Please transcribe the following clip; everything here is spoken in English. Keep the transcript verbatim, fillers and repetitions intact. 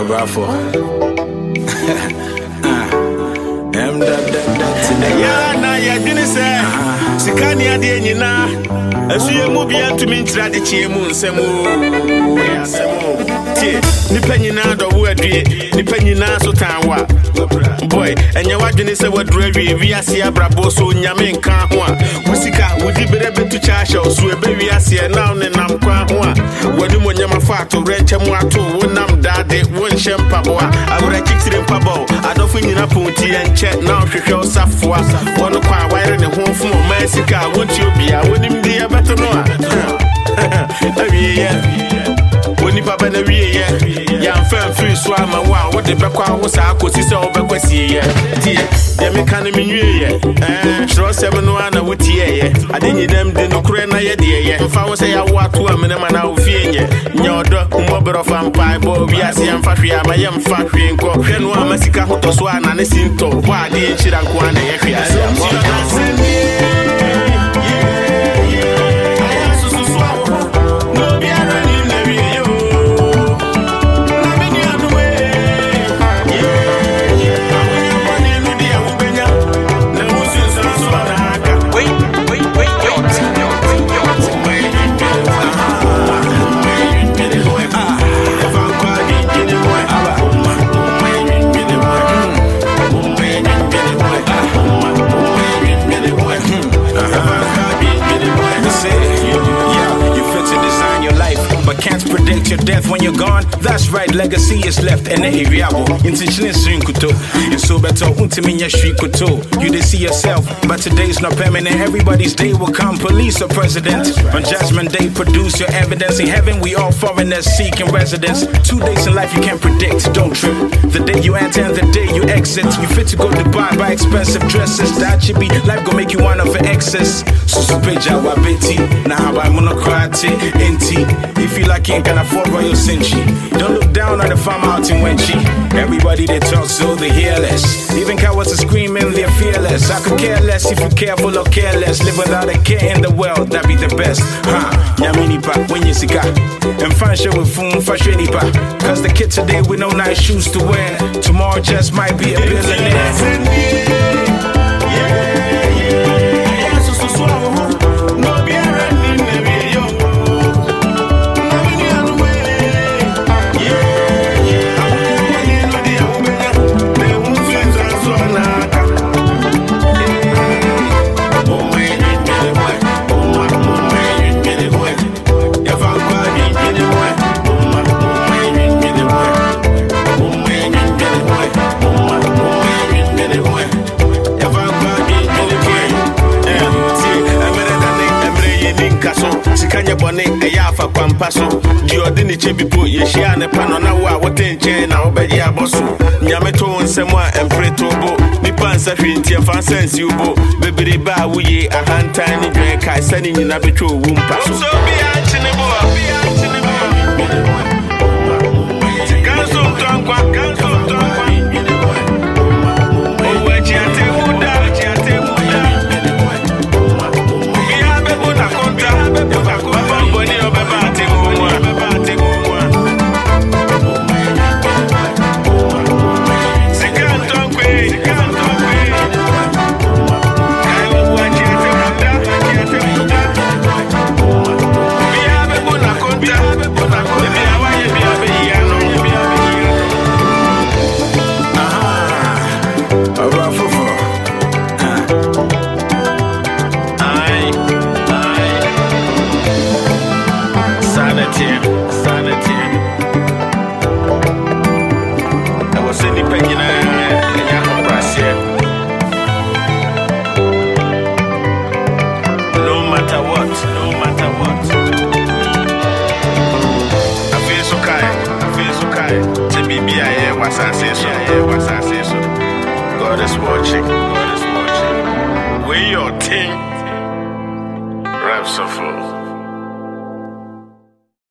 Bravo. Em da da da. Yeah, na ya dini say. Sikani ade nyina. Asu ye mu bia tumi ntira de chie mu nsemu. Nsemu. Tie, nipa nyina do wo adue, nipa nyina so tanwa. Boy, enye wadwene se wadura wie wiase abrabo so nyame nka ho a. Musika wudi bere betu chaasha so ebe wiase na ne nam kwa ho a. Wadi mo nyama fa to renche mu ato wonam dade wonhye mpabo a. Awura kitire mpabo, adofo nyina ponti enche na hwehwe osafoa. Wono kwa wire ne ho fu mo masika wonti obia wonim dia beto no a. Awie ye. Woni papa na wie ye. Ya mfam free so ama wa wo de bekwa wo sa akosi se wo bekwasi ye. Tie, de me kan me nwie ye. Eh, tro seven no ana wo tie ye. Ade nyidam de no kure na ye de ye. Mfa wo se ya wo ato amene ma na wo fie nye. Nya odo mbobro fampai bo wiase amfa hwe ama ye mfa hwe nko. Hwe no amasika hoto so ana ne sinto. Bo ade nchira nko ana ye hwe ase. Predict your death when you're gone. That's right, legacy is left in the area. Intention is kuto. It's so better untimin kuto. You did see yourself, but today's not permanent. Everybody's day will come. Police or president. On Judgment Day, produce your evidence. In heaven, we all foreigners seeking residence. Two days in life you can't predict. Don't trip. The day you enter and the day you exit. You fit to go to Dubai, buy expensive dresses. That should be life gonna make you one of the excess. Susupeja wabeti. Now by monocrate inti. If you like it, can afford Royal Cinchi. Don't look down on the farm out in Wenchi. Everybody they talk so they hear less. Even cowards are screaming they're fearless. I could care less if you careful or careless. Live without a care in the world, that be the best. Huh? Yamini pa when you sika. And find show with food for shady pa. Cause the kid today with no nice shoes to wear. Tomorrow just might be a billionaire. Sikanya bone eyafa kwampaso diode ni chebipo yehia ne pano na wo a wotenche na obeji aboso nyame to nsem a empreto bo nipa nsa hwenti afa sense ubo bebere ba wuye ahantan ni dwen kai sani nyina betwo wu mpaso so bia chine bo bia chine bo ganso tonkwa ganso tonkwa o waji ate muda waji ate muda bia bebo na konta bebo God is watching. God is watching. We your team. Rapsoful.